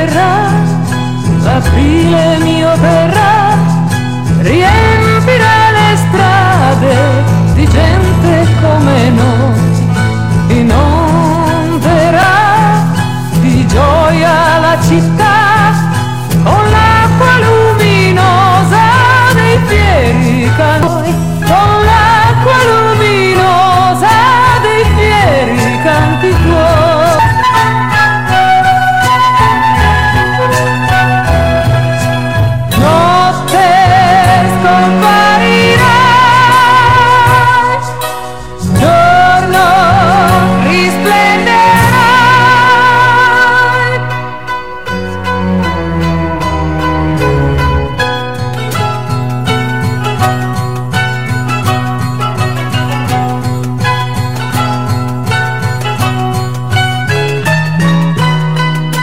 verrà, l'aprile mio verrà, riempirà le strade di gente come noi, inonderà di gioia la città con l'acqua luminosa dei fieri cantori, con l'acqua luminosa dei fieri canti tuoi.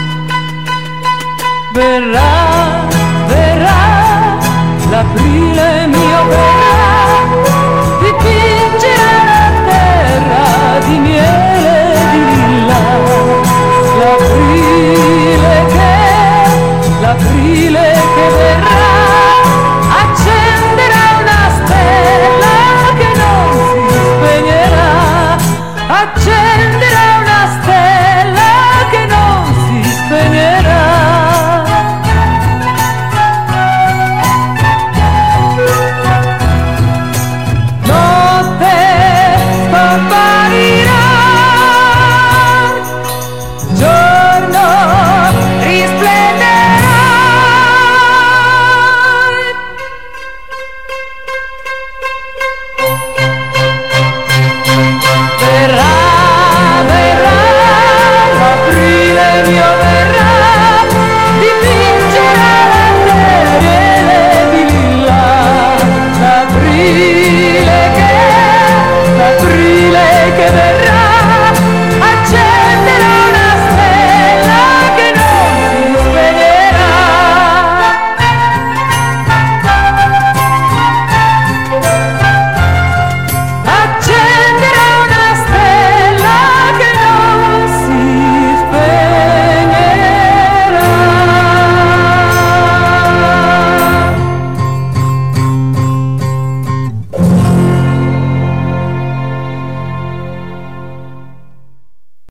Verrà, verrà l'aprile